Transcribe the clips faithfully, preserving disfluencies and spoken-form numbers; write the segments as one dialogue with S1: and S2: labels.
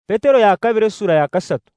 S1: Petero ya kabiri sura ya kashatu.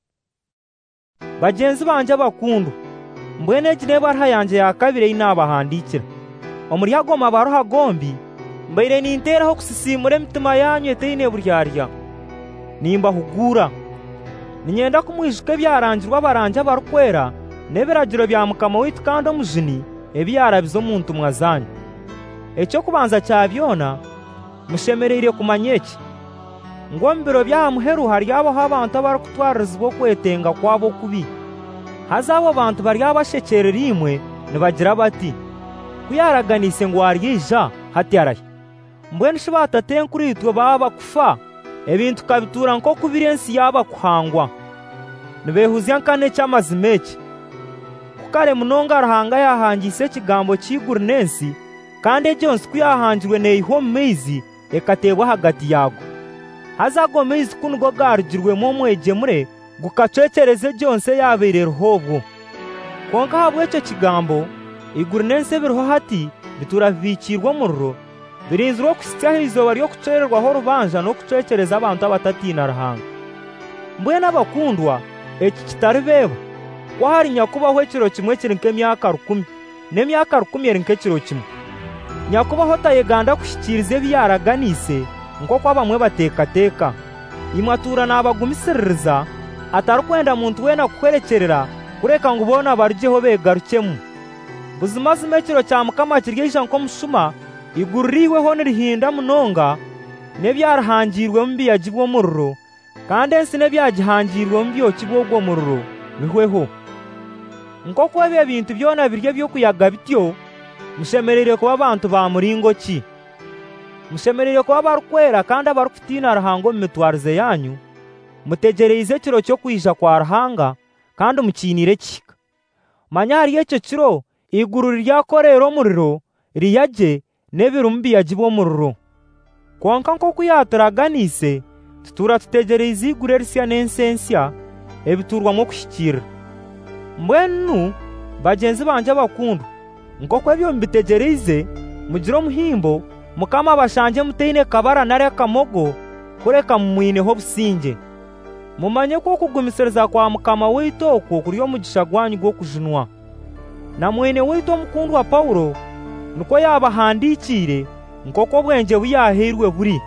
S1: Bagenzi banje bakundwa, mbwene gine barha yanje ya kabiri inabahandikira. Omuryago mabaroha gombi, mbaire ninteraho kusisimura emitima yanyu eteine buryarya. Nimba hugura. Ninyenda kumwishuka ebyarangirwa abaranje abarukwera, n'ebiragiro bya Mukama witu kandi omujuni, ebyarabizo omuntu mwazanyu. Ekyo kubanza kya byona, mushemereire kumanya eki. Ngo mu biro bya muheru haryabaho abantu abarukutwaririzibwa okwetenga kwabo kubi. Haza abo bantu bari abashekerera imwe nibagira bati, kuyaraganise ngo waryija hatyarahe. Mbwenu shibatatenkuritwe baba kufa, ebintu kabitura nko kubiri ensi yaba kuhangwa. Nibehuzya nkane ky'amazima eki. Kukare munonga Ruhanga yahangise ekigambo cy'iguru n'ensi, kandi egyo nsi kuyahangirwe neiha omu maizi ekateebwa hagati yago. Haza ago maizi kunugo garugirwemu omwegemure gukacwekereza egyo nsi eyabaire eruho obwo. Konka habw'ekyo kigambo, iguru n'ensi ebiriho hati bitura bibikirwe omuriro, birinzirwe okusityaho izooba ry'okucwererwaho orubanja n'okucwekereza abantu abatatiina Ruhanga. Mbwenu abakundwa, eki kitaribeba, kwahari nyakubaho ekiro kimwe kiri nk'emyaka rukumi, n'emyaka rukumi eri nk'ekiro kimwe. Nyakubaho tayeganda kushikiriza ebyaraganise nk'oku abamwe bateekateeka. Imwatura n'abagumisiririza, atarukwenda muntu weena kuhwerekerera kureka ngu boona barugyeho beegarukemu. Buzimazima ekiro kya Mukama kiryeija nk'omushuma, iguru riihweho nirihinda munonga, n'ebyarahangirwe mu biyagi bw'omuriro, kandi ensi n'ebyagihangirwe mu byoki bw'ogw'omuriro bihweho. Nk'oku ebyo ebintu byona biri eby'okuyaga bityo, mushemereire kuba abantu ba muringo ki? Mushemereire kuba barukwera kandi abarukutiina Ruhanga omu mitwarize yanyu, mutegereize ekiro ky'okwija kwa Ruhanga kandi mukiinire kihika. Manya hari ekyo kiro iguru ryakoreera omuriro riyagye n'ebiru mu biyagi bw'omuriro. Konka nk'oku yaturaganise, tutura tutegereize iguru erisya n'ensi ensya ebiturwamu okuhikirira. Mbwenu bagenzi banje bakundwa, nk'oku ebyo mubitegereize, mugire omuhimbo, Mukama abashanje mutaine kabara nare kamogo kureka mumwineho obusinge. Mumanye ko okugumisiriza kwa Mukama witu okwo kuri omugisha gwanyu gw'okujunwa. Na mwene witu omukundwa Paulo nuko yabahandikire nk'oko obwenge buyaheirwe buri.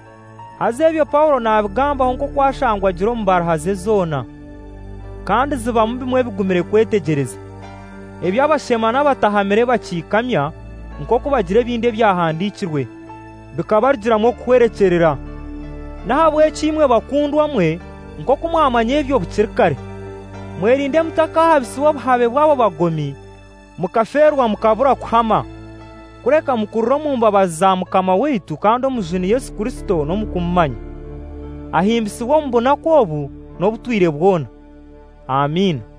S1: Haza ebyo Paulo nabigambaho nk'oku ashangwa agira omu barahaze zoona, kandi zibamu bimwe bigumire kwetegereza. Ebyabashema n'abatahamire bakiikamya nk'oku bagira ebindi ebyahandikirwe, bikabarugiramu okuhwerekerera. Nahabw'eki imwe bakundwa mwe, nk'oku mwamanya ebyo bukiri kare, mwerinde mutakahabisibwa obuhabe bw'abo bagomi, mukafeerwa mukabura kuhama, kureka mukurire omu mbabazi za Mukama witu kandi omujuni Yesu Kristo n'omukumumanya. Ahimbisibwe omu bunaku obu n'obutwire bwona. Amiina.